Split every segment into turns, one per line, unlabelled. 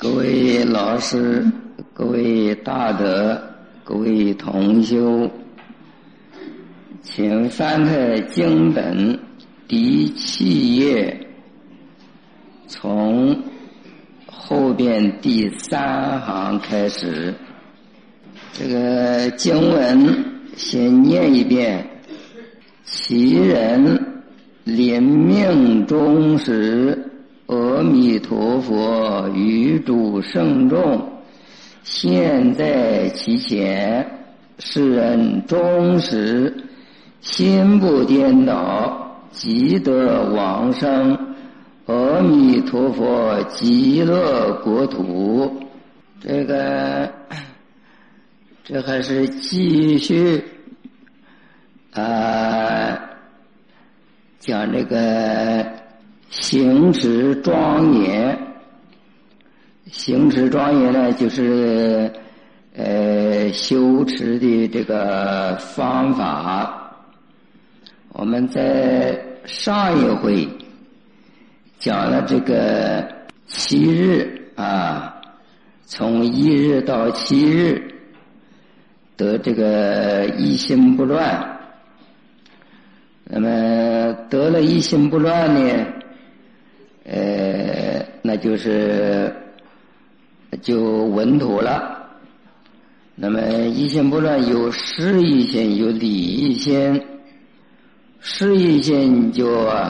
各位老师，各位大德，各位同修，请翻开经本第7页，从后边第3行开始。这个经文先念一遍：其人临命终时，阿弥陀佛与诸圣众现在其前，世人终时心不颠倒，即得往生阿弥陀佛极乐国土。这还是继续讲这个行持庄严。行持庄严呢，就是修持的这个方法。我们在上一回讲了这个7日从1日到7日得这个一心不乱。那么得了一心不乱呢，那就稳妥了。那么一心不乱有事一心，有理一心。事一心就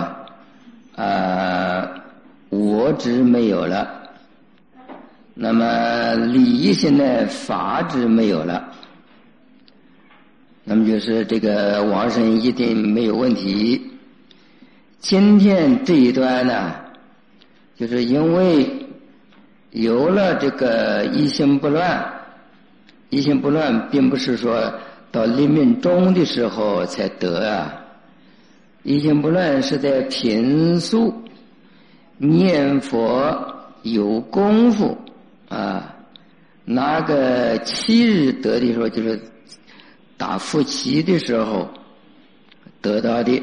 我执没有了，那么理一心呢，法执没有了。那么就是这个往生一定没有问题。今天这一段呢，就是因为有了这个一心不乱，一心不乱并不是说到临命终的时候才得一心不乱是在平素念佛有功夫那个7日得的时候，就是打夫妻的时候得到的。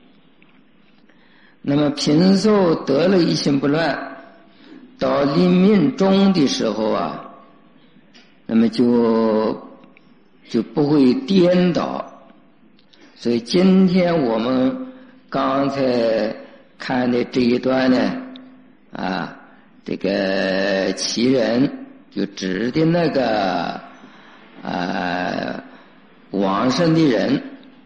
那么平素得了一心不乱，到临命终的时候那么就不会颠倒。所以今天我们刚才看的这一段呢这个奇人就指的那个往生的人，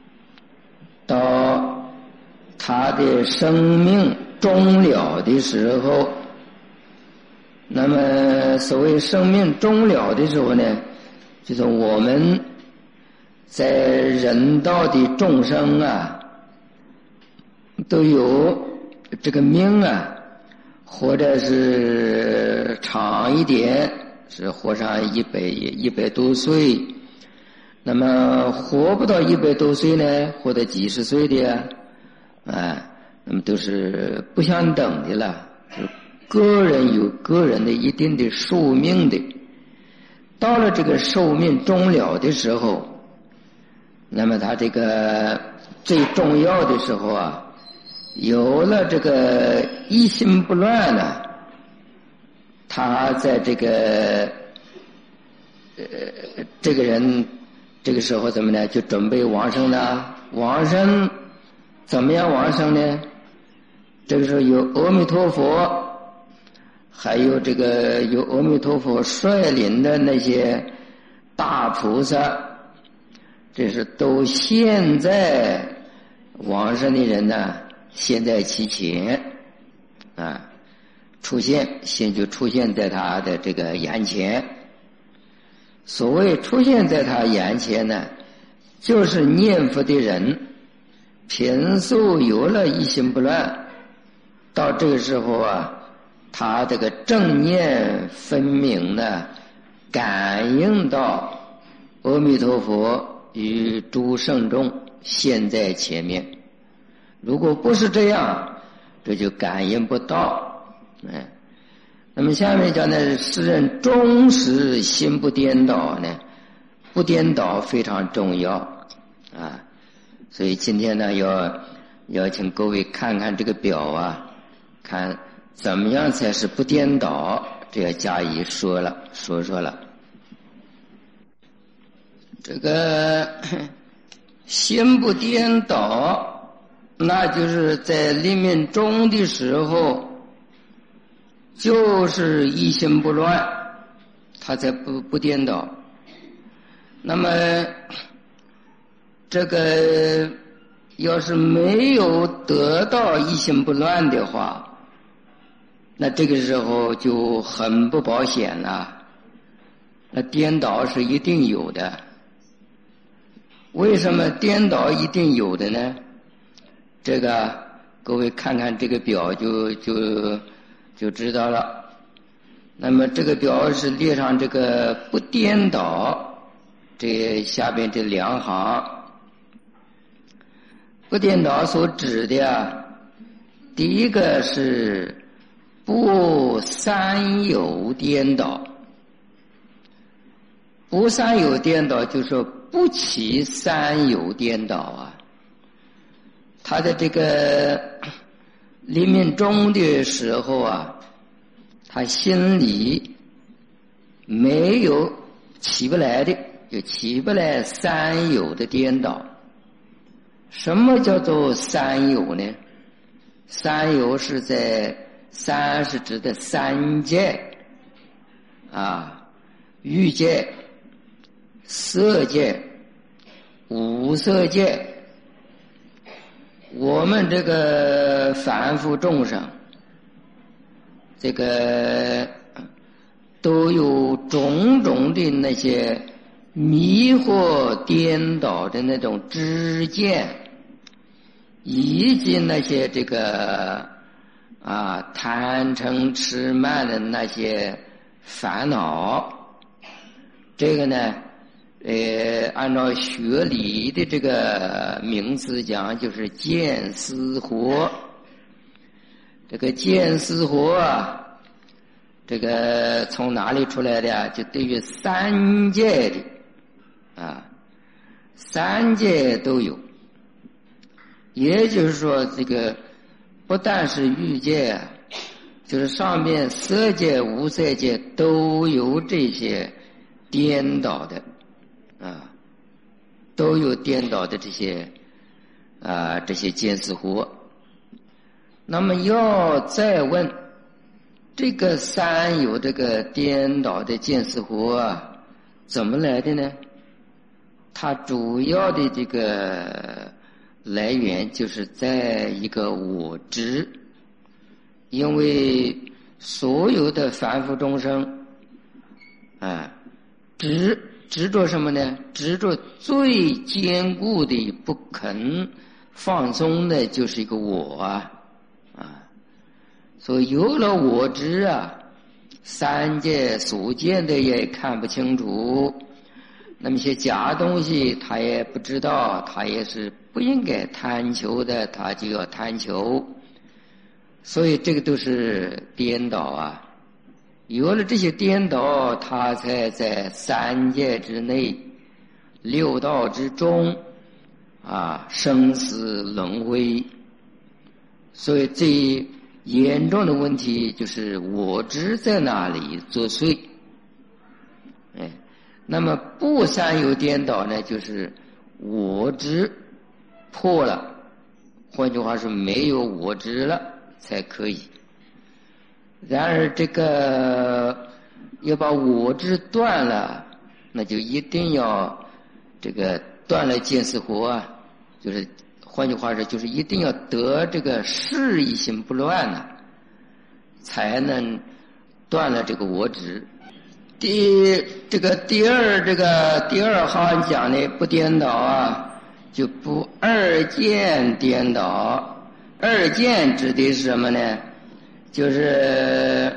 到他的生命终了的时候，那么所谓生命终了的时候呢，就是我们在人道的众生都有这个命活着是长一点，是活上100多岁。那么活不到100多岁呢，活到几十岁的那么都是不相等的了。个人有个人的一定的寿命的，到了这个寿命终了的时候，那么他这个最重要的时候有了这个一心不乱他在这个这个人这个时候怎么呢，就准备往生了。往生怎么样往生呢？这个时候有阿弥陀佛，还有有阿弥陀佛率领的那些大菩萨，这是都现在往生的人现在其前出现，现就出现在他的这个眼前。所谓出现在他眼前呢，就是念佛的人平素有了一心不乱，到这个时候他这个正念分明感应到阿弥陀佛与诸圣众现在前面。如果不是这样，这就感应不到那么下面讲的世人终时心不颠倒呢，不颠倒非常重要所以今天呢要请各位看看这个表看怎么样才是不颠倒。 这要加以说了。这个心不颠倒，那就是在临命终的时候，就是一心不乱，他才不颠倒。那么这个要是没有得到一心不乱的话，那这个时候就很不保险了。那颠倒是一定有的。为什么颠倒一定有的呢？这个各位看看这个表就知道了。那么这个表是列上这个不颠倒，这下边这2行。不颠倒所指的第一个是不三有颠倒。不三有颠倒就是说不起三有颠倒啊。他的这个临命终的时候啊，他心里没有起不来的，就起不来三有的颠倒。什么叫做三有呢？三有是在三是指的三界啊，欲界、色界、无色界。我们这个凡夫众生，这个都有种种的那些迷惑颠倒的那种知见，以及那些这个贪嗔痴慢的那些烦恼。这个呢按照学理的这个名词讲，就是见思惑。这个见思惑啊，这个从哪里出来的？就对于三界的三界都有。也就是说，这个不但是欲界啊，就是上面色界、无色界都有这些颠倒的都有颠倒的这些见思惑。那么要再问这个三有这个颠倒的见思惑啊，怎么来的呢？它主要的这个来源就是在一个我执。因为所有的凡夫众生执着什么呢？执着最坚固的不肯放松的就是一个我所以有了我执三界所见的也看不清楚，那么一些假东西他也不知道，他也是不应该贪求的，他就要贪求。所以这个都是颠倒有了这些颠倒，他才在三界之内、六道之中生死轮回。所以最严重的问题就是我执在那里作祟。那么不三有颠倒呢，就是我执破了，换句话说没有我执了才可以。然而这个要把我执断了，那就一定要这个断了见思惑就是换句话说，就是一定要得这个事一心不乱才能断了这个我执。第二行讲的不颠倒就不二见颠倒。二见指的是什么呢？就是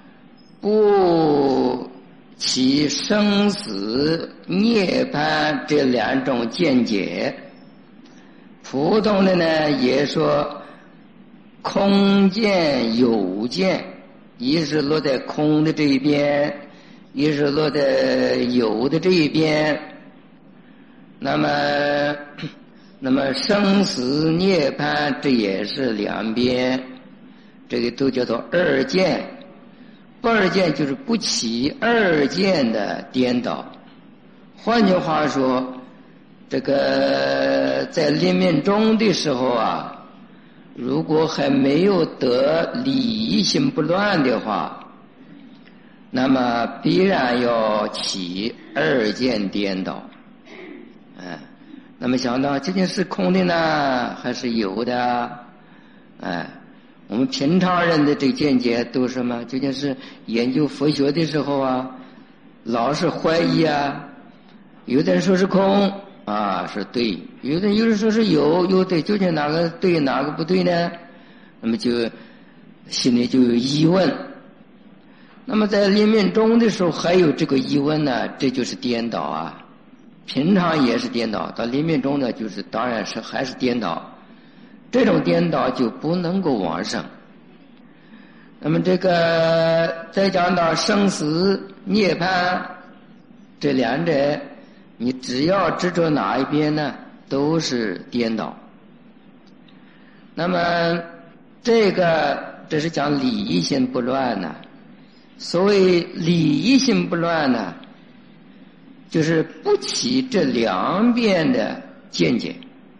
不起生死涅槃这2种见解。普通的呢也说空见有见，一是落在空的这一边，一是落在有的这一边。那么生死涅槃这也是2边，这个都叫做二见。 不二见就是不起二见的颠倒。换句话说，这个在临命终的时候啊，如果还没有得理一心不乱的话，那么必然要起二见颠倒。那么想到究竟是空的呢，还是有的？我们平常人的这个见解都是什么？究竟是研究佛学的时候啊，老是怀疑啊。有的人说是空啊，是对；有的人说是有对，究竟哪个对哪个不对呢？那么就心里就有疑问。那么在临命终的时候还有这个疑问呢，这就是颠倒啊。平常也是颠倒，到临命终呢，就是当然是还是颠倒。这种颠倒就不能够往生。那么这个再讲到生死涅槃这两者，你只要执着哪一边呢，都是颠倒。那么这是讲理一心不乱呢。所谓理一心不乱呢，就是不起这两边的见解，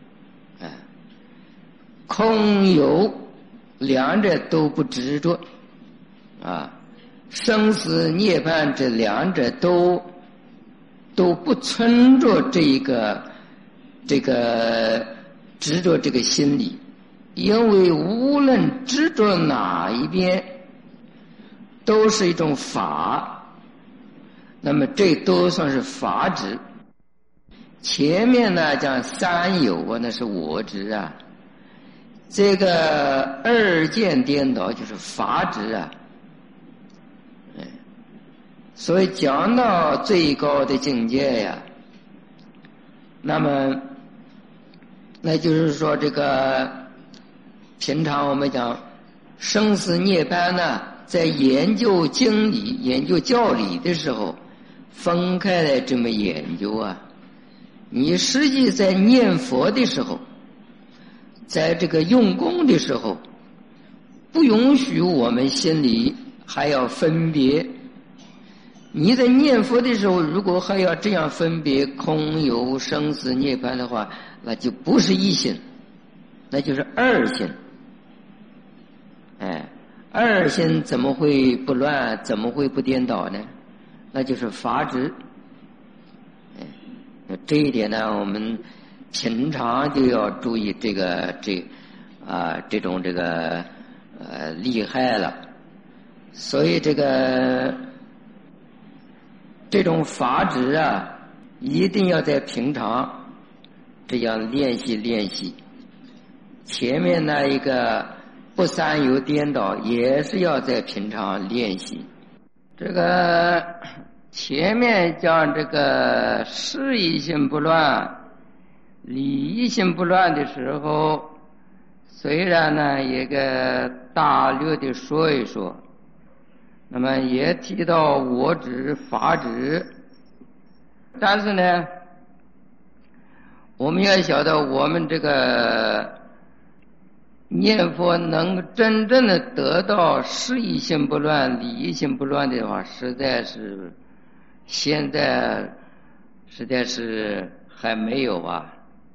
空有两者都不执着啊，生死涅槃这两者都不存着这个执着这个心理，因为无论执着哪一边都是一种法，那么这都算是法执。前面呢讲三有啊，那是我执啊，这个二见颠倒就是法执啊。所以讲到最高的境界呀，那就是说这个平常我们讲生死涅槃呢，在研究经理研究教理的时候分开来这么研究啊。你实际在念佛的时候，在这个用功的时候，不允许我们心里还要分别。你在念佛的时候，如果还要这样分别空有生死涅槃的话，那就不是一心，那就是二心。二心怎么会不乱，怎么会不颠倒呢？那就是法执。这一点呢，我们平常就要注意这种厉害了。所以这种法执啊，一定要在平常这样练习。前面那一个不三有颠倒也是要在平常练习。这个前面讲这个事一心不乱理一心不乱的时候，虽然呢一个大略的说一说，那么也提到我执法执，但是呢我们要晓得我们这个念佛能真正的得到事一心不乱理一心不乱的话，现在实在是还没有啊。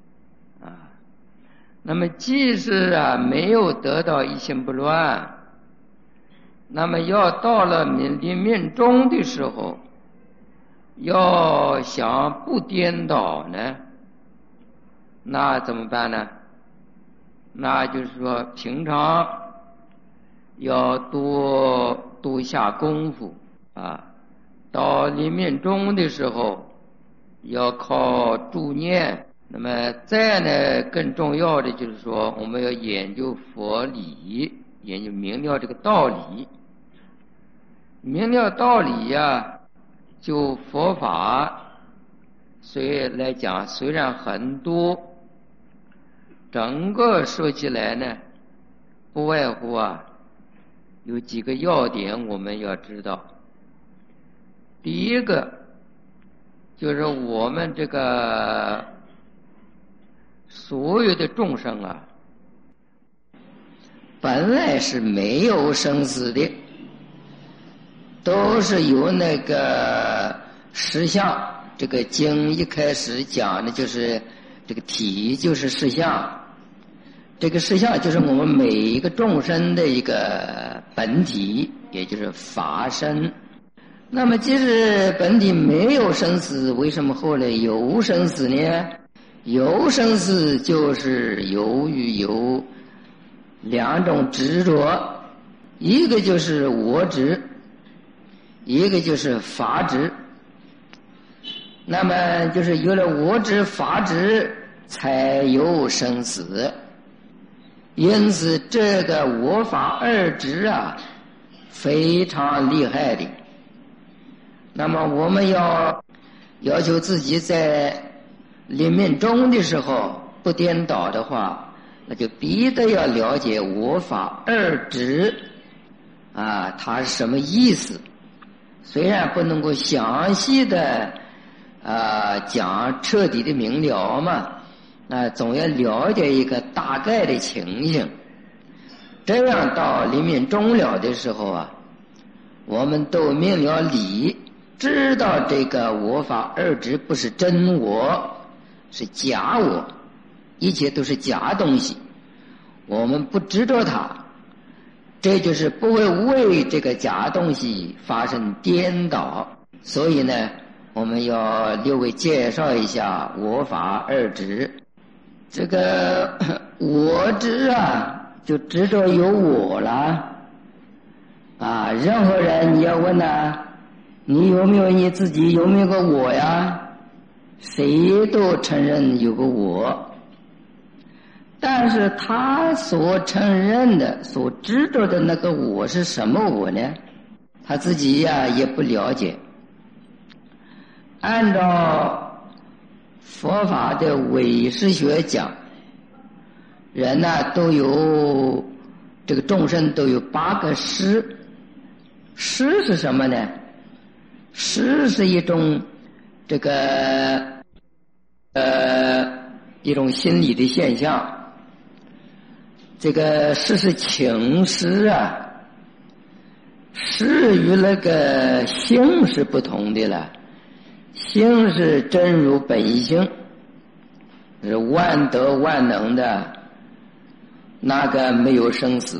那么即使没有得到一心不乱，那么要到了临命终的时候，要想不颠倒呢，那怎么办呢？那就是说平常要多下功夫啊，到临命终的时候要靠助念。那么再呢更重要的就是说，我们要研究佛理，研究明了这个道理。明了道理呀，就佛法所以来讲虽然很多，整个说起来呢不外乎有几个要点我们要知道。第一个就是我们这个所有的众生本来是没有生死的， 都是由那个实相，这个经一开始讲的就是这个体就是实相，这个实相就是我们每一个众生的一个本体，也就是法身。那么即使本体没有生死，为什么后来有生死呢？有生死就是由于有两种执着，一个就是我执，一个就是法执。那么就是有了我执法执才有生死，因此这个我法二执啊非常厉害的。那么我们要求自己在临命终的时候不颠倒的话，那就必得要了解我法二执啊，它是什么意思。虽然不能够详细的讲彻底的明了嘛，总要了解一个大概的情形，这样到临命终了的时候啊，我们都明了理，知道这个我法二执不是真我，是假我，一切都是假东西，我们不执着它，这就是不会为这个假东西发生颠倒。所以呢，我们要略微介绍一下我法二执。这个我执啊，就执着有我了啊！任何人你要问你有没有你自己，有没有个我呀？谁都承认有个我，但是他所承认的、所执着的那个我是什么我呢？他自己也不了解。按照佛法的唯识学讲，人都有这个众生都有8个识。识是什么呢？识是一种这个一种心理的现象。这个识是情识啊，识与那个性是不同的了。性是真如本性，是万德万能的，那个没有生死。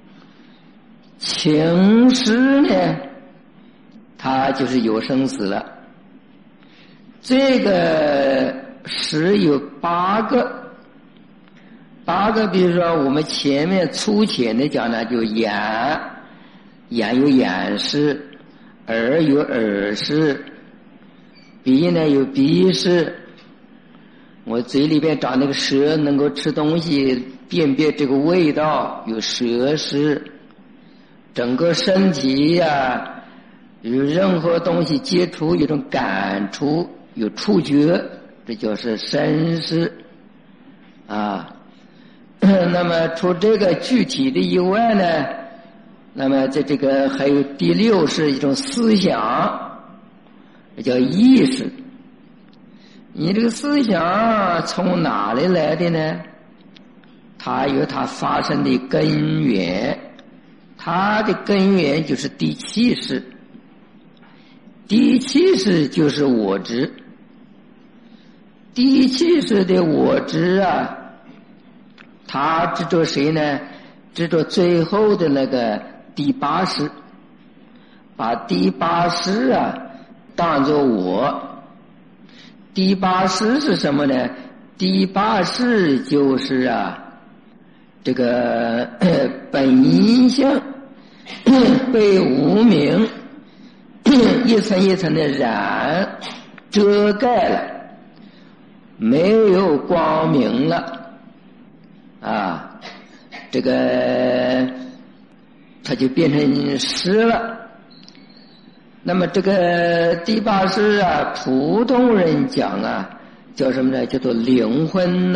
情识呢，它就是有生死了。这个识有8个，比如说我们前面粗浅的讲呢，就眼有眼识，耳有耳识，鼻呢有鼻识，我嘴里边长那个舌，能够吃东西辨别这个味道，有舌识。整个身体有任何东西接触有种感触，有触觉，这就是身识啊。那么除这个具体的以外呢，那么这个还有第6是一种思想，这叫意识。你这个思想从哪里来的呢？它有它发生的根源，它的根源就是第7识。第7识就是我执。第7识的我执他执着谁呢？执着最后的那个第8识，把第8识当作我。第8识是什么呢？第8识就是这个本性被无明一层一层的染遮盖了，没有光明了这个它就变成湿了。那么这个第8识普通人讲叫什么呢？叫做灵魂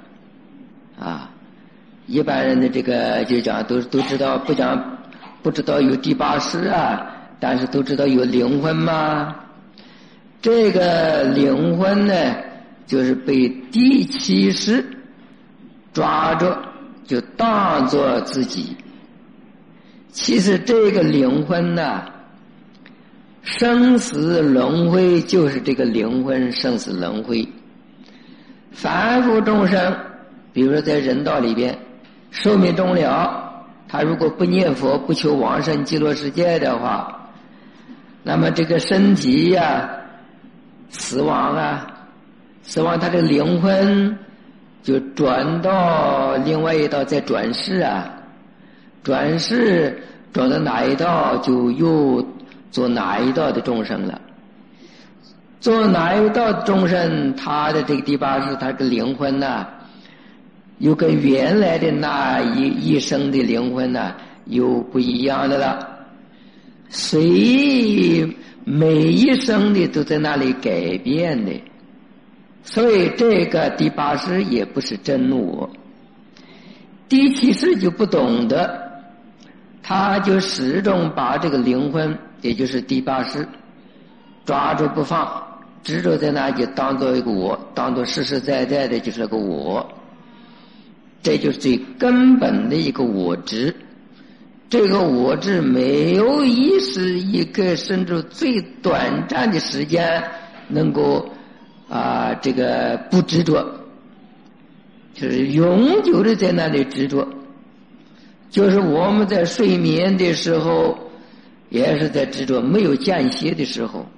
一般人的这个就讲都知道，不知道有第8识但是都知道有灵魂吗？这个灵魂呢，就是被第7识抓着，就当作自己。其实这个灵魂生死轮回就是这个灵魂生死轮回。凡夫众生，比如说在人道里边，寿命终了，他如果不念佛，不求往生极乐世界的话，那么这个身体呀，死亡，他的灵魂就转到另外一道，再转世转世转到哪一道，就又做哪一道的众生了。做哪一道众生，他的这个第八世，他的灵魂又跟原来的那一生的灵魂又不一样的了。所以每一生的都在那里改变的，所以这个第八世也不是真我。第七世就不懂得，他就始终把这个灵魂，也就是第八世抓住不放，执着在那，就当做一个我，当做实实在在的就是个我。这就是最根本的一个我执。这个我执没有一时一个甚至最短暂的时间能够这个不执着，就是永久的在那里执着。就是我们在睡眠的时候也是在执着，没有间歇的时候，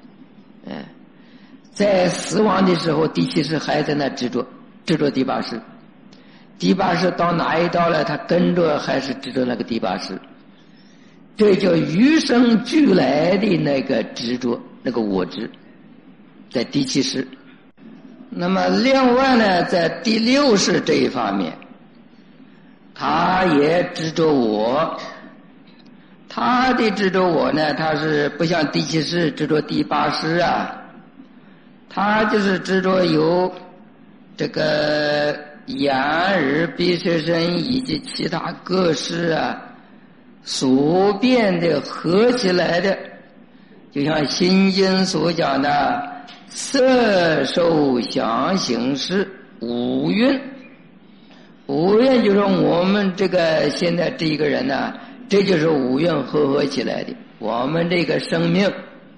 在死亡的时候，第七世还在那执着第八世。第八世到哪一道了，他跟着还是执着那个第八世。这叫与生俱来的那个执着，那个我执，在第七世。那么另外呢，在第六世这一方面，他也执着我。他的执着我呢，他是不像第七世执着第八世他就是执着有这个眼耳鼻舌身以及其他各式所变的合起来的，就像心经所讲的色受想行识五蕴。五蕴就是我们这个现在这一个人这就是五蕴合起来的。我们这个生命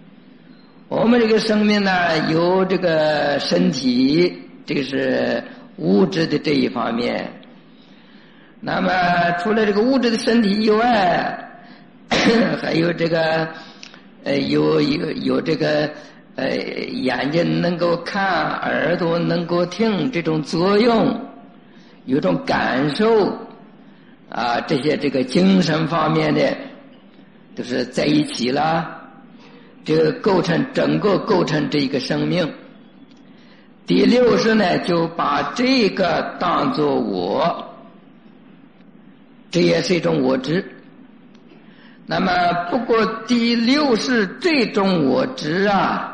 有这个身体，这个是物质的这一方面。那么除了这个物质的身体以外，还有这个有这个眼睛能够看，耳朵能够听，这种作用，有种感受这些这个精神方面的都是在一起了，这个整个构成这一个生命。第六世呢，就把这个当作我，这也是一种我执。那么不过第六世这种我执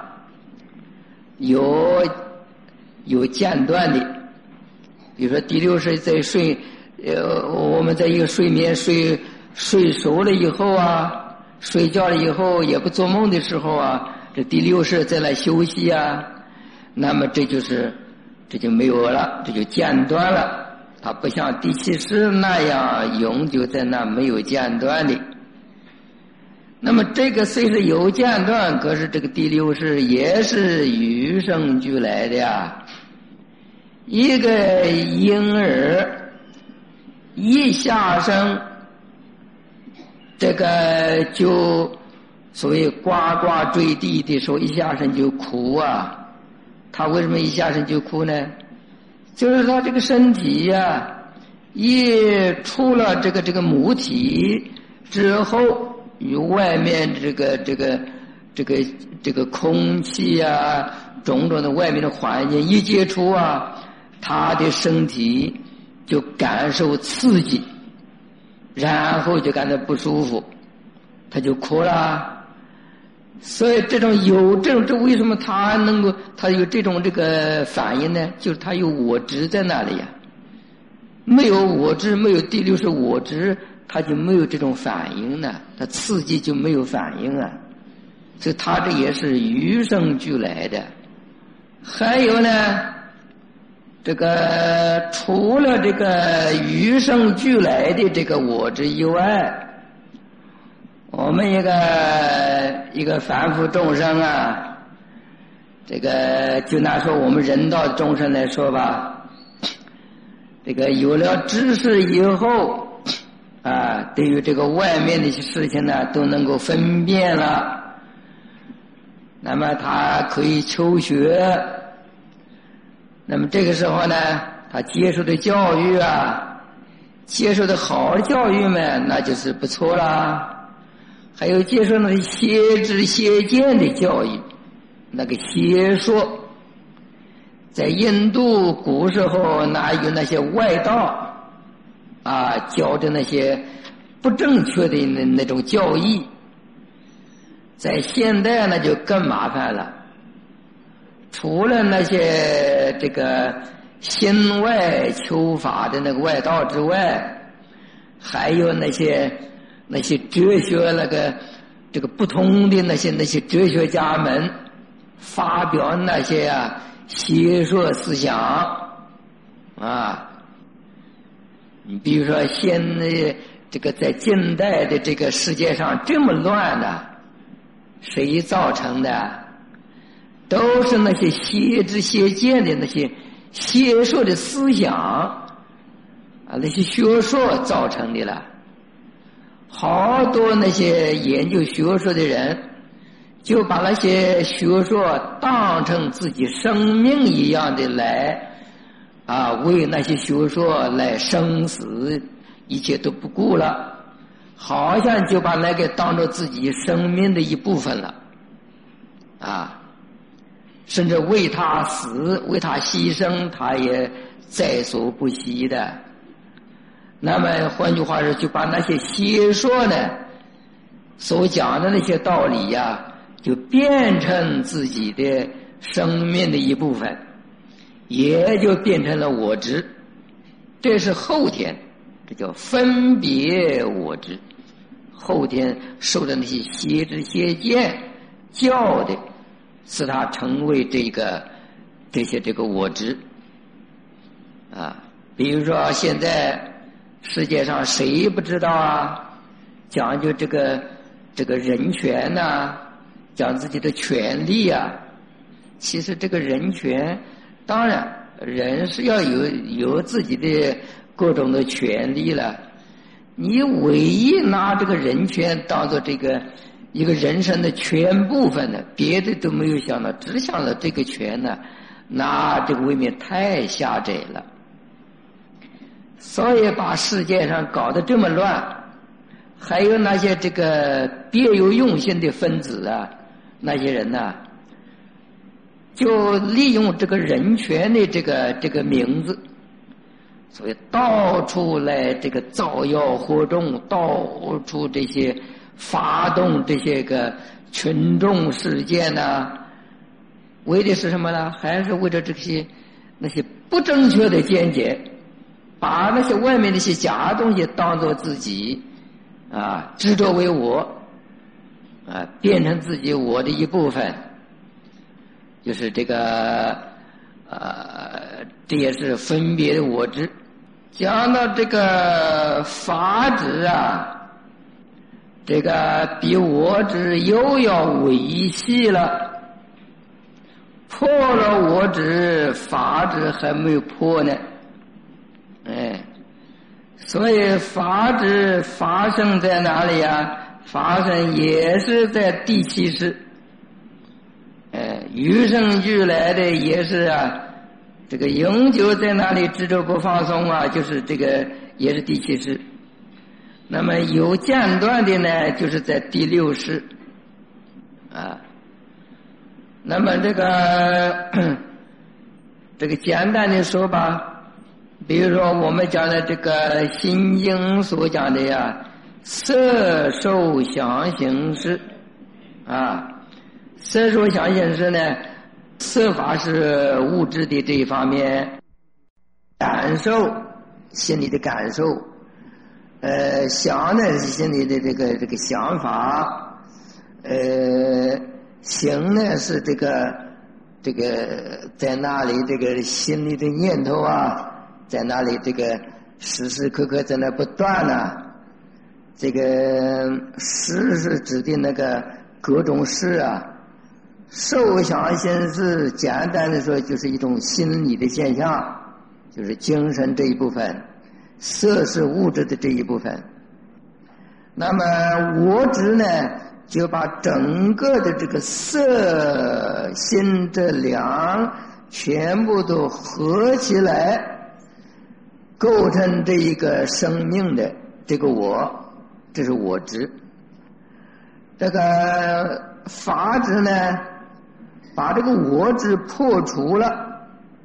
有间断的。比如说第六世在我们在一个睡眠睡熟了以后睡觉了以后也不做梦的时候这第六世再来休息那么这就没有了，这就间断了。它不像第七世那样永久在那没有间断的。那么这个虽是有间断，可是这个第六世也是与生俱来的一个婴儿一下生，这个就所谓呱呱坠地的时候，一下生就哭他为什么一下生就哭呢？就是他这个身体一出了这个母体之后，与外面这个空气种种的外面的环境一接触他的身体就感受刺激，然后就感到不舒服，他就哭了。所以这为什么他有这种这个反应呢？就是他有我执在那里没有我执，没有第六世我执，他就没有这种反应呢，他刺激就没有反应所以他这也是与生俱来的。还有呢，这个除了这个与生俱来的这个我执以外， 我们一个凡夫众生啊，这个就拿说我们人道众生来说吧，这个有了知识以后啊，对于这个外面的一些事情呢，都能够分辨了。那么他可以求学，那么这个时候呢，他接受的教育啊，接受的好的教育嘛，那就是不错啦。还有接受那些邪知邪见的教育，那个邪说，在印度古时候哪有那些外道啊教的那些不正确的那种教义，在现代那就更麻烦了。除了那些这个心外求法的那个外道之外，还有那些哲学这个不同的那些哲学家们发表那些邪说思想啊。你比如说现在这个在近代的这个世界上这么乱的，谁造成的？都是那些邪知邪见的那些邪说的思想啊，那些学说造成的了。好多那些研究学说的人，就把那些学说当成自己生命一样的来为那些学说来生死，一切都不顾了，好像就把那个当作自己生命的一部分了甚至为他死为他牺牲，他也在所不惜的。那么换句话说，就把那些邪说呢所讲的那些道理就变成自己的生命的一部分，也就变成了我执。这是后天，这叫分别我执。后天受的那些邪知邪见教的，使他成为这个我执比如说现在世界上谁不知道讲究这个人权讲自己的权利其实这个人权，当然人是要有自己的各种的权利了，你唯一拿这个人权当做这个一个人生的全部分呢，别的都没有想到，只想到这个权呢，那这个未免太狭窄了。所以把世界上搞得这么乱，还有那些这个别有用心的分子那些人就利用这个人权的这个名字，所以到处来这个造谣活动，到处这些发动这些个群众事件为的是什么呢？还是为了那些不正确的见解，把那些外面那些假东西当作自己执着为我变成自己我的一部分，就是这个这也是分别的我执。讲到这个法执这个比我执又要维系了，破了我执，法执还没有破呢。所以法执发生在哪里发生也是在第七识。与生俱来的也是这个永久在哪里执着不放松就是这个也是第七识。那么有间断的呢，就是在第六识那么这个简单的说吧，比如说我们讲的这个心经所讲的色受想行识色受想行识呢，色法是物质的这一方面，感受心里的感受，想呢是心里的这个想法，行呢是这个在那里这个心里的念头在那里这个时时刻刻在那不断这个识是指的那个各种识啊，受想行识，简单的说就是一种心理的现象，就是精神这一部分，色是物质的这一部分。那么我执呢，就把整个的这个色心这两全部都合起来，构成这一个生命的这个我，这是我执。这个法执呢，把这个我执破除了，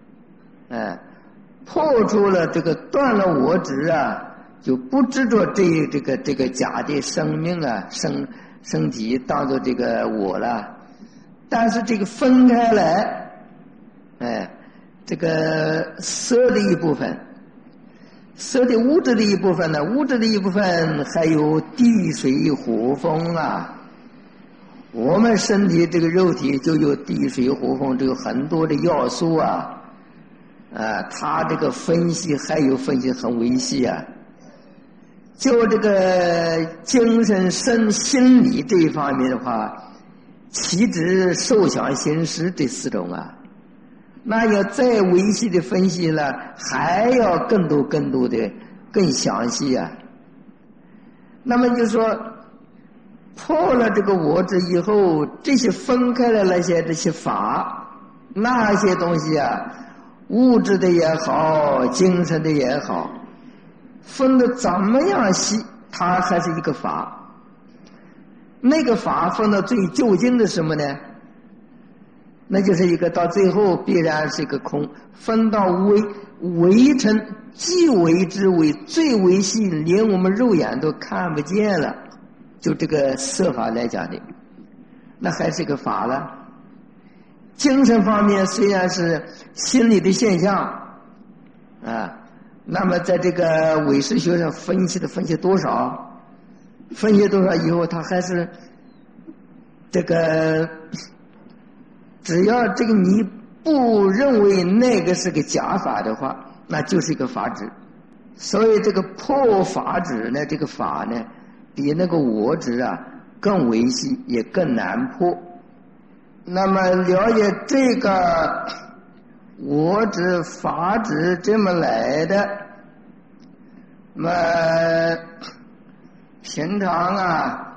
破除了这个断了我执啊，就不执着这个假的生命啊，身体当做这个我了。但是这个分开来，这个色的一部分，色的物质的一部分呢，物质的一部分还有地水火风啊。我们身体这个肉体就有地水火风，这有很多的要素啊。他这个分析还有分析很微细啊。就这个精神心理这一方面的话，岂止受想行识这四种啊，那要再微细的分析了，还要更多的更详细啊。那么就说破了这个我执以后，这些分开了这些法，那些东西啊，物质的也好，精神的也好，分得怎么样细，它还是一个法。那个法分到最究竟的什么呢？那就是一个到最后必然是一个空，分到微尘，极微之微，最微细，连我们肉眼都看不见了。就这个色法来讲的，那还是个法了。精神方面虽然是心理的现象啊，那么在这个唯识学上分析多少以后，他还是这个，只要这个你不认为那个是个假法的话，那就是一个法执。所以这个破法执呢，这个法呢，比那个我执啊更微细，也更难破。那么了解这个我执法执这么来的，那么平常啊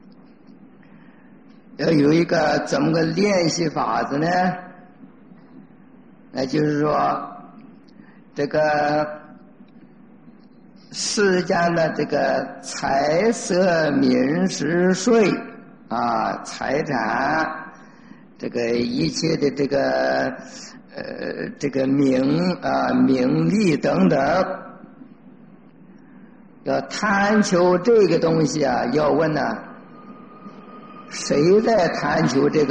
要有一个怎么个练习法子呢？那就是说这个世间的这个财色名食睡啊，财产，这个一切的这个名利等等，要贪求这个东西啊，要问呢，谁在贪求这个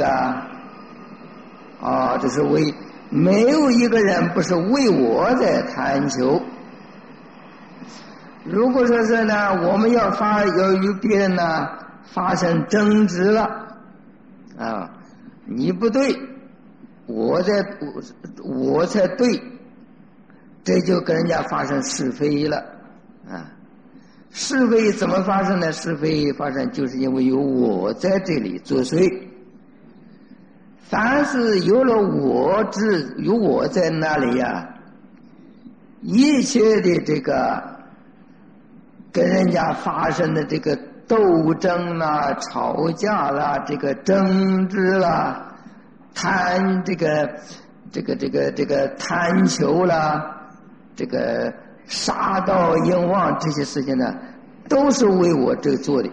啊？这是没有一个人不是为我在贪求。如果说是呢，我们要与别人呢发生争执了啊，你不对，我才对，这就跟人家发生是非了啊。是非怎么发生呢？是非发生就是因为有我在这里作祟。凡是有了我执，有我在那里呀，一切的这个跟人家发生的这个斗争啦、吵架啦、这个争执啦、贪贪求啦、这个杀盗淫妄这些事情呢，都是为我这个做的。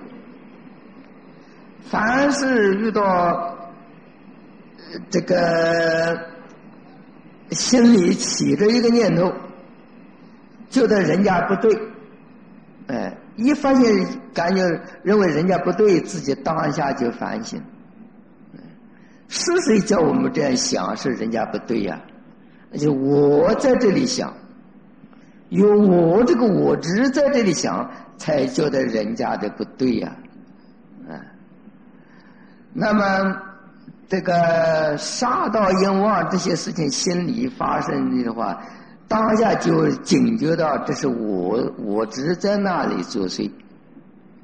凡是遇到这个心里起着一个念头，觉得人家不对，一发现感觉认为人家不对，自己当下就反省，是谁叫我们这样想是人家不对呀？那就我在这里想，有我这个我执在这里想，才觉得人家的不对呀。那么这个杀盗淫妄这些事情心里发生的话，当下就警觉到这是我执在那里作祟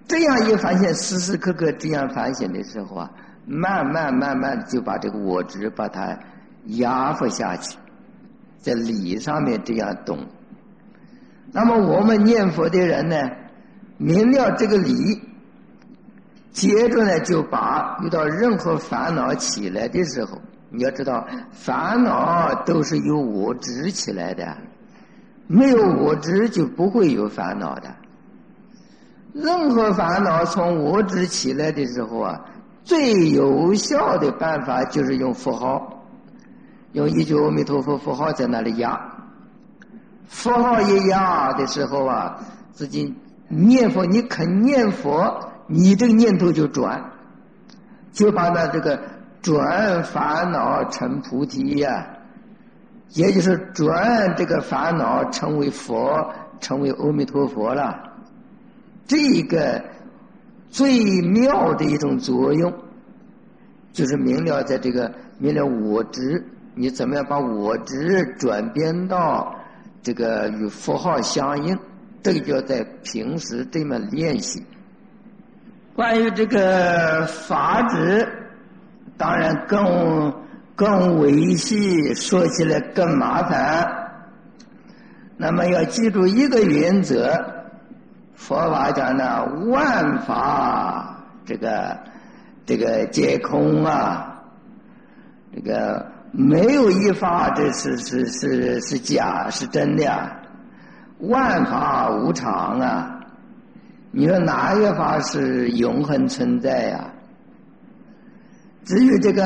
这样一反省，时时刻刻这样反省的时候啊，慢慢就把这个我执把它压服下去，在理上面这样动。那么我们念佛的人呢，明了这个理，接着呢就把遇到任何烦恼起来的时候，你要知道烦恼都是由我执起来的，没有我执就不会有烦恼的。任何烦恼从我执起来的时候啊，最有效的办法就是用佛号，用一句阿弥陀佛佛号在那里压。佛号一压的时候啊，自己念佛，你肯念佛，你这个念头就转，就把那这个转烦恼成菩提呀，也就是转这个烦恼成为佛，成为阿弥陀佛了。这个最妙的一种作用，就是明了在这个明了我执，你怎么样把我执转变到这个与佛号相应，这个就要在平时这么练习。关于这个法执，当然更维系，说起来更麻烦。那么要记住一个原则，佛法讲呢，万法这个皆空啊，这个没有一法这是假是真的啊，万法无常啊。你说哪一个法是永恒存在呀？至于这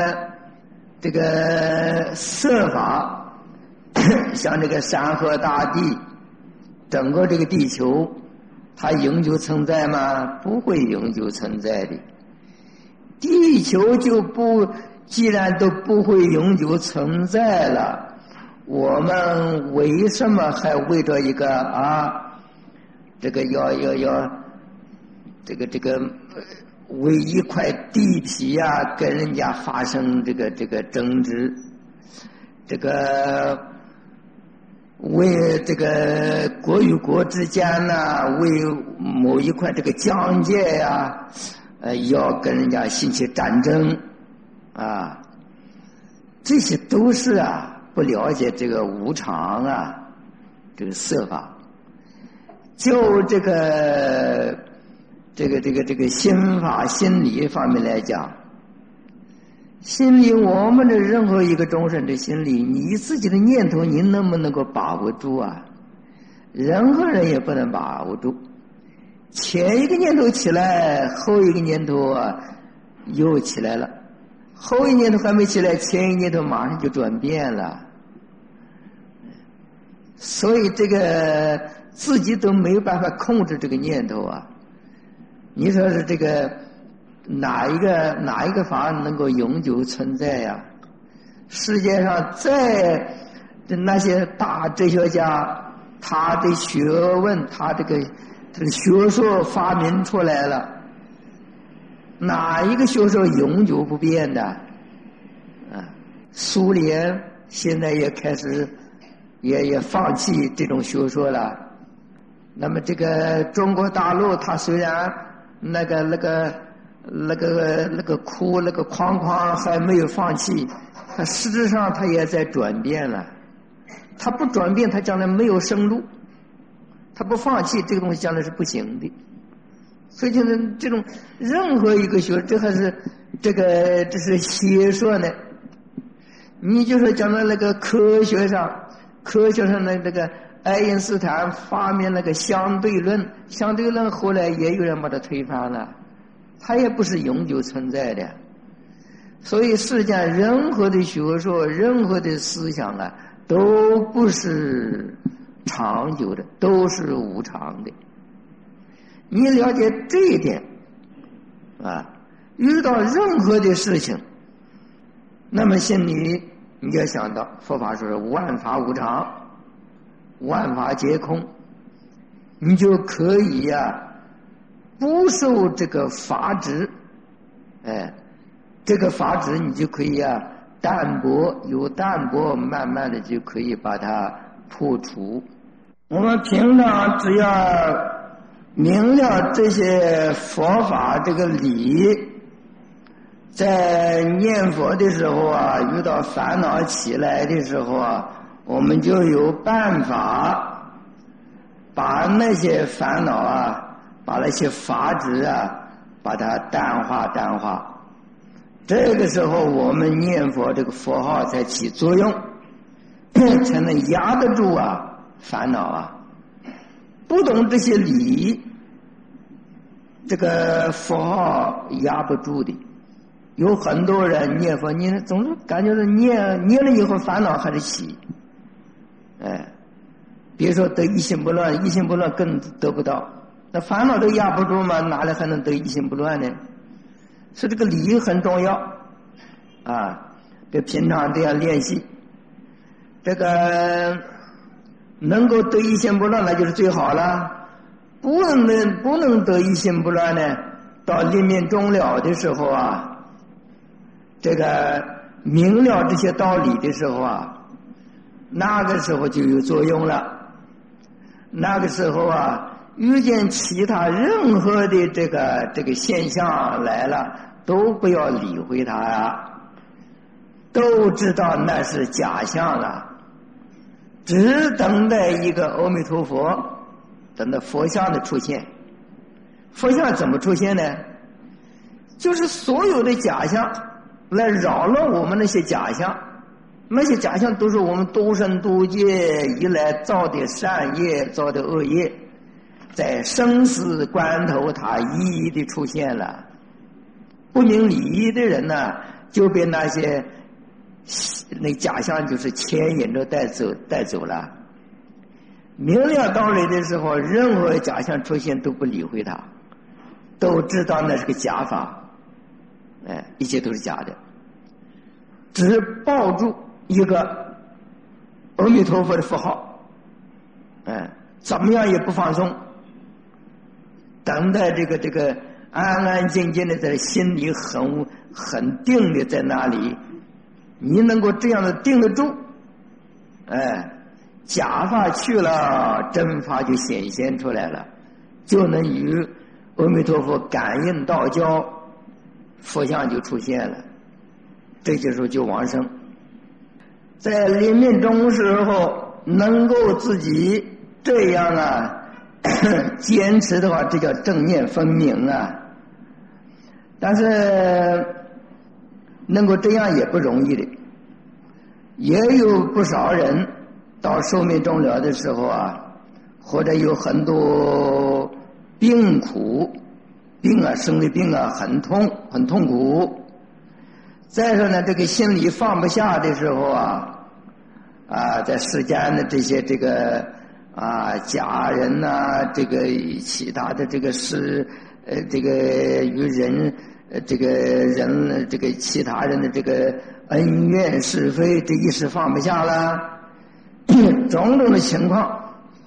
个色法，像这个山河大地，整个这个地球，它永久存在吗？不会永久存在的。地球既然都不会永久存在了，我们为什么还为着一个这个要这个为一块地皮啊跟人家发生这个争执，这个为这个国与国之间呢，为某一块这个疆界呀，要跟人家兴起战争啊，这些都是不了解这个无常啊，这个色法。就这个心法心理方面来讲，心理我们的任何一个众生的心理，你自己的念头你能不能够把握住啊？任何人也不能把握住。前一个念头起来，后一个念头又起来了，后一念头还没起来，前一念头马上就转变了。所以这个自己都没有办法控制这个念头啊！你说是这个哪一个法能够永久存在呀？世界上在那些大哲学家，他的学问，他这个学说发明出来了，哪一个学说永久不变的？苏联现在也开始也放弃这种学说了。那么这个中国大陆，它虽然那个窟那个框还没有放弃，它实质上它也在转变了。它不转变，它将来没有生路。它不放弃这个东西，将来是不行的。所以就是这种任何一个学，这还是这是邪说呢。你就说讲到那个科学上的这个爱因斯坦发明那个相对论，相对论后来也有人把它推翻了，它也不是永久存在的。所以世界上任何的学说，任何的思想都不是长久的，都是无常的。你了解这一点遇到任何的事情，那么心里你要想到佛法说是万法无常，万法皆空，你就可以不受这个法执，这个法执你就可以淡泊，有淡泊，慢慢的就可以把它破除。我们平常只要明了这些佛法这个理，在念佛的时候啊，遇到烦恼起来的时候啊，我们就有办法把那些烦恼啊，把那些法执啊，把它淡化。这个时候我们念佛这个佛号才起作用，才能压得住啊烦恼啊。不懂这些理，这个佛号压不住的。有很多人念佛，你总是感觉是念了以后烦恼还是起，比如说得一心不乱，一心不乱更得不到，那烦恼都压不住嘛，哪里还能得一心不乱呢？所以这个理很重要啊，这平常这样练习，这个能够得一心不乱那就是最好了。不能得一心不乱呢，到临命终了的时候啊，这个明了这些道理的时候啊，那个时候就有作用了。那个时候啊，遇见其他任何的这个现象来了，都不要理会它呀，都知道那是假象了，只等待一个阿弥陀佛，等待佛像的出现。佛像怎么出现呢？就是所有的假象来扰乱我们那些假象，那些假象都是我们多生多劫以来造的善业，造的恶业，在生死关头它一一的出现了。不明理义的人呢，就被那些那假象就是牵引着带走了。明了道理的时候，任何假象出现都不理会它，都知道那是个假法，一切都是假的，只抱住一个阿弥陀佛的符号，怎么样也不放松，等待这个安安静静的在心里很定的在那里。你能够这样的定得住，假法去了，真法就显现出来了，就能与阿弥陀佛感应道交，佛像就出现了，这时候就往生。在临命终时候能够自己这样啊坚持的话，这叫正念分明啊。但是能够这样也不容易的，也有不少人到寿命终了的时候啊，或者有很多病苦，生的病啊很痛苦。再说呢，这个心里放不下的时候在世间的这些家人呐，这个其他的这个事，这个与人，这个其他人的这个恩怨是非，这一时放不下了，种种的情况，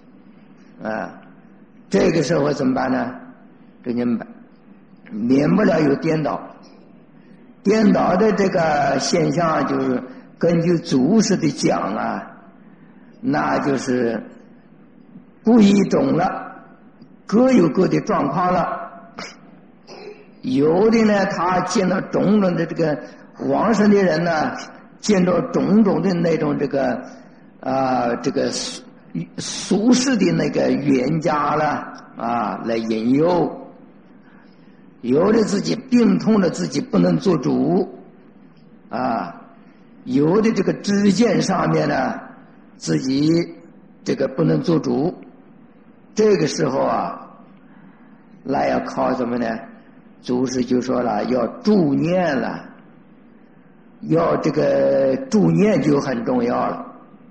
这个时候怎么办呢？这就免不了有颠倒的这个现象，就是根据祖师的讲啊，那就是不一种了，各有各的状况了。有的呢，他见到种种的这个往生的人呢，见到种种的那种这个俗世的那个冤家了来引诱。有的自己病痛的自己不能做主有的这个知见上面呢，自己这个不能做主。这个时候那要靠什么呢？祖师就说了，要助念了，要这个助念就很重要了，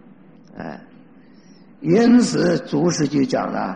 因此祖师就讲了，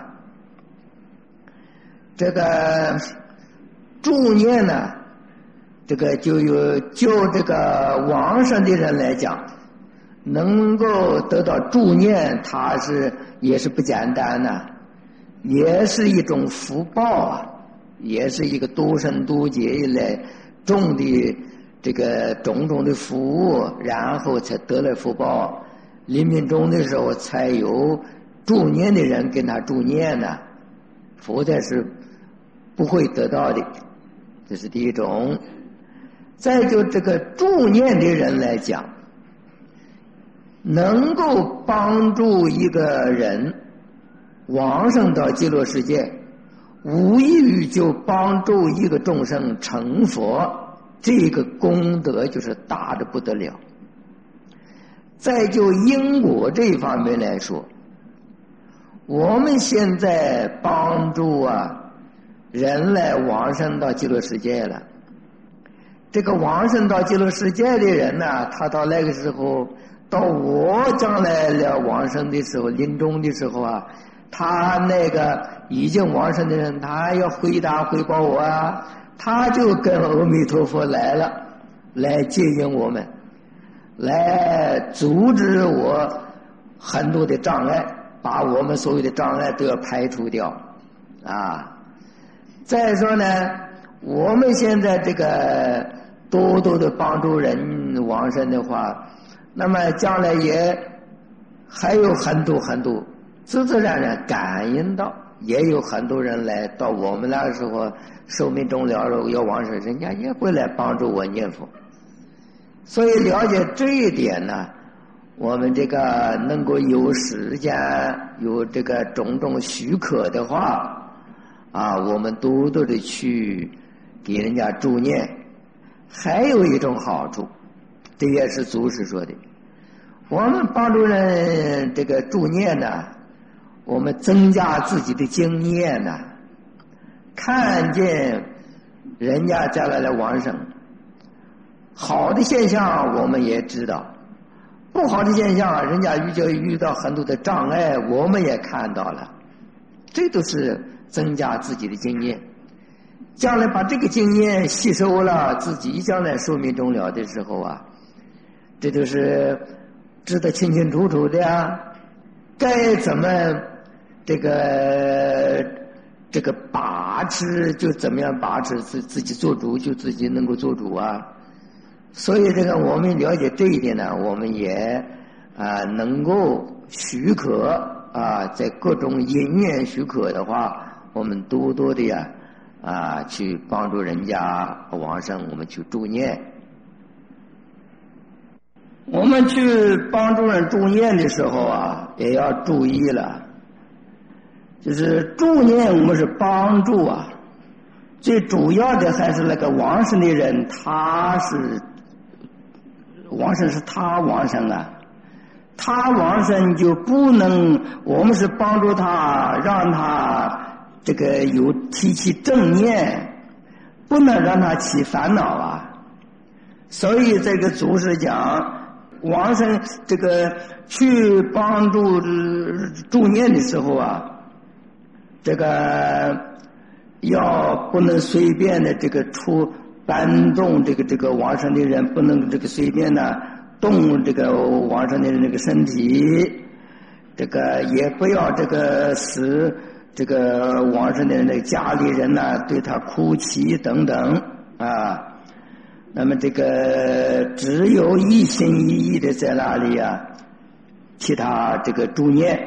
这个助念呢，这个就这个往生的人来讲，能够得到助念，他也是不简单的，也是一种福报也是一个多生多劫以来种的这个种种的福务，然后才得了福报。临命终的时候才有助念的人跟他助念呢， 否则是不会得到的。这是第一种。再就这个助念的人来讲，能够帮助一个人往生到极乐世界，无异于就帮助一个众生成佛，这个功德就是大的不得了。再就因果这一方面来说，我们现在帮助人来往生到极乐世界了，这个往生到极乐世界的人呢，他到那个时候，到我将来了往生的时候，临终的时候他那个已经往生的人，他要回答回报我他就跟阿弥陀佛来了，来接引我们，来阻止我很多的障碍，把我们所有的障碍都要排除掉再说呢，我们现在这个多多的帮助人往生的话，那么将来也还有很多很多自自然然感应到，也有很多人来到我们那个时候寿命终了要往生，人家也会来帮助我念佛。所以了解这一点呢，我们这个能够有时间有这个种种许可的话我们多多的去给人家助念。还有一种好处，这也是祖师说的，我们帮助人这个助念呢，我们增加自己的经验呢，看见人家将来的往生，好的现象我们也知道，不好的现象人家遇到很多的障碍我们也看到了，这都是增加自己的经验。将来把这个经验吸收了，自己将来寿命终了的时候这都是知得清清楚楚的该怎么这个把持就怎么样把持，自己做主就自己能够做主所以这个我们了解这一点呢，我们也能够许可在各种因缘许可的话，我们多多的去帮助人家往生，我们去助念。我们去帮助人助念的时候也要注意了，就是助念我们是帮助最主要的还是那个往生的人，他是往生是他往生他往生就不能，我们是帮助他，让他这个提起正念，不能让他起烦恼所以这个祖师讲往生这个去帮助助念的时候这个要不能随便的这个搬动这个往生的人，不能这个随便的动这个往生的人这个身体，这个也不要这个使这个往生的人的家里人对他哭泣等等那么这个只有一心一意的在那里替他这个助念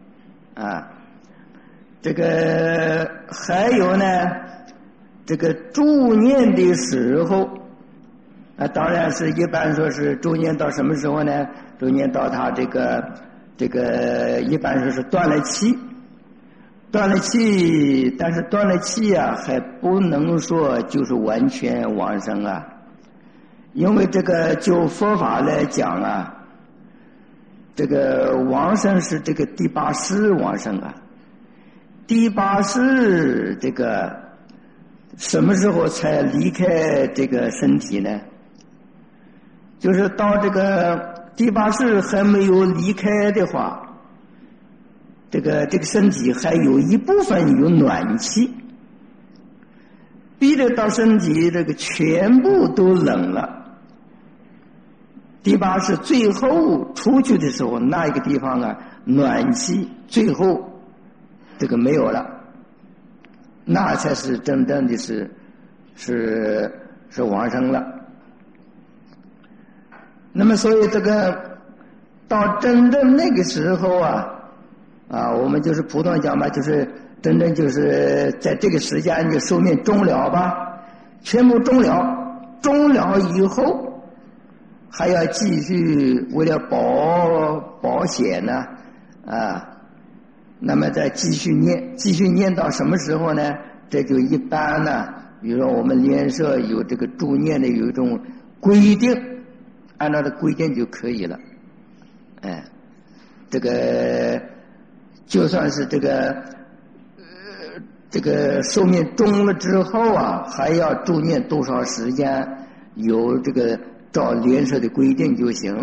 这个还有呢，这个助念的时候当然是一般说是助念到什么时候呢？助念到他这个一般说是断了气，但是断了气还不能说就是完全往生因为这个就佛法来讲这个往生是这个第八识往生第八识这个什么时候才离开这个身体呢？就是到这个第八识还没有离开的话，这个身体还有一部分有暖气，逼着到身体这个全部都冷了。第八识最后出去的时候，那一个地方暖气最后这个没有了，那才是真正的是往生了。那么所以这个到真正那个时候我们就是普通讲就是真正就是在这个时间就寿命终了吧，全部终了以后，还要继续为了保险呢，那么再继续念到什么时候呢？这就一般呢，比如说我们联社有这个助念的有一种规定，按照这规定就可以了。这个就算是这个寿命终了之后啊，还要助念多少时间，有这个照联社的规定就行。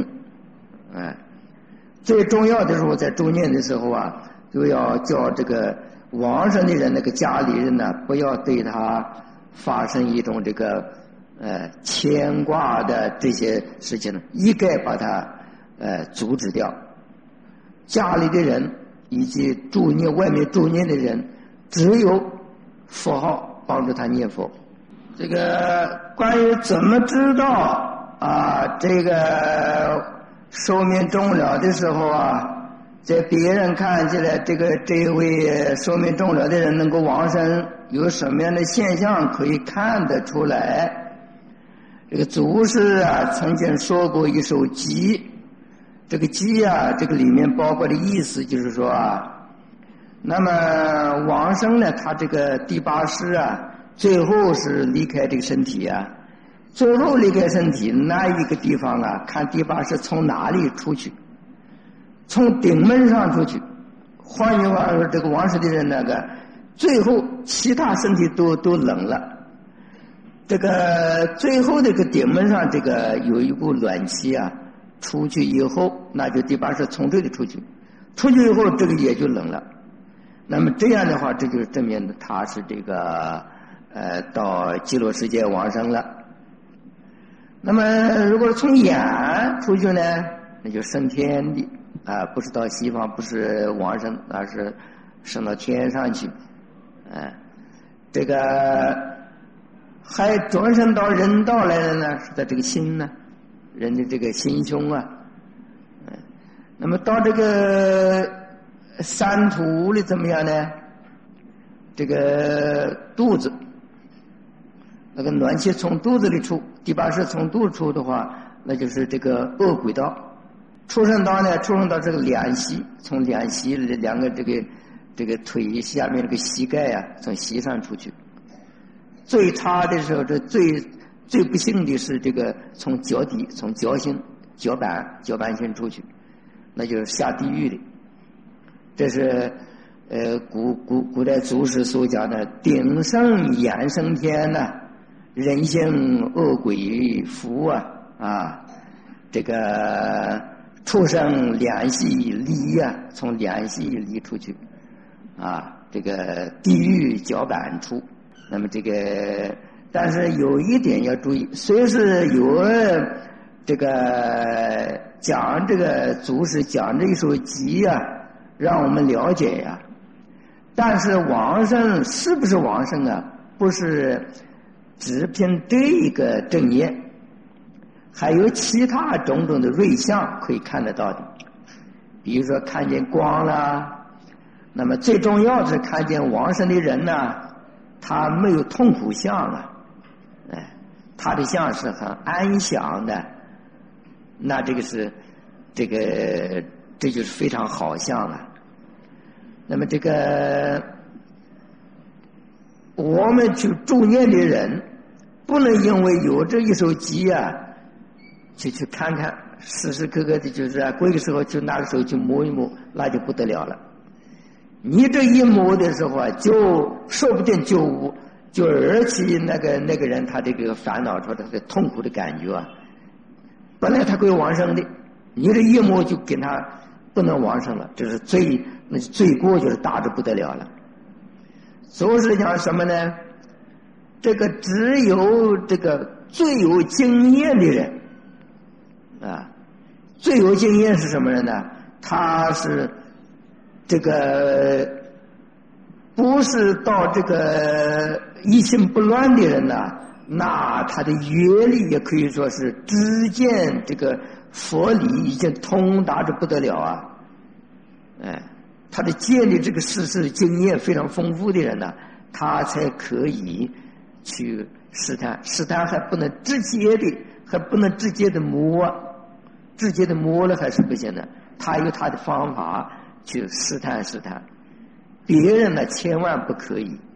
最重要的时候，在助念的时候啊，就要叫这个亡生的人那个家里人呢，不要对他发生一种这个牵挂的这些事情呢，一概把它阻止掉。家里的人以及助念外面助念的人，只有佛号帮助他念佛。这个关于怎么知道这个寿命终了的时候啊，在别人看起来这位寿命终了的人能够往生，有什么样的现象可以看得出来？这个祖师曾经说过一首偈，这个偈这个里面包括的意思就是说那么往生呢，他这个第八识最后是离开这个身体最后离开身体那一个地方看第八识从哪里出去，从顶门上出去。换句话说，这个往生的人最后其他身体都冷了，这个最后这个顶门上这个有一股暖气出去以后，那就第八识从这里出去以后，这个也就冷了。那么这样的话，这就是证明他是这个到极乐世界往生了。那么如果从眼出去呢，那就升天的不是到西方，不是往生，而是升到天上去。这个还转生到人道来了呢，是在这个心呢，人的这个心胸那么到这个三途里怎么样呢？这个肚子，那个暖气从肚子里出，第八识从肚子出的话，那就是这个恶鬼道。畜生道呢，畜生道这个两膝，从两膝两个这个腿下面这个膝盖从膝上出去。最差的时候，这最不幸的是这个从脚底，从脚心脚板心出去，那就是下地狱的。这是古代祖师所讲的顶圣眼升天人性恶鬼福这个畜生两膝离从两膝离出去这个地狱脚板出。那么这个但是有一点要注意，虽是有这个讲这个祖师讲这一首偈让我们了解但是往生是不是往生不是只凭这一个正业，还有其他种种的瑞相可以看得到的。比如说看见光啦，那么最重要的是看见往生的人他没有痛苦相他的相是很安详的，那这个是这就是非常好相那么这个我们去助念的人，不能因为有这一首偈去看看，时时刻刻的就是过一个时候就拿个手去摸一摸，那就不得了了。你这一摸的时候就说不定就惹起那个人他这个烦恼说他的痛苦的感觉本来他可以往生的，你这一摸就给他不能往生了，这是罪过，就是大的不得了了。祖师讲什么呢？这个只有这个最有经验的人最有经验是什么人呢？他是这个不是到这个一心不乱的人那他的阅历也可以说是知见这个佛理已经通达的不得了他的建立这个事实经验非常丰富的人呢，他才可以去试探。试探还不能直接的摸，直接的摸了还是不行的，他有他的方法去试探。别人呢千万不可以。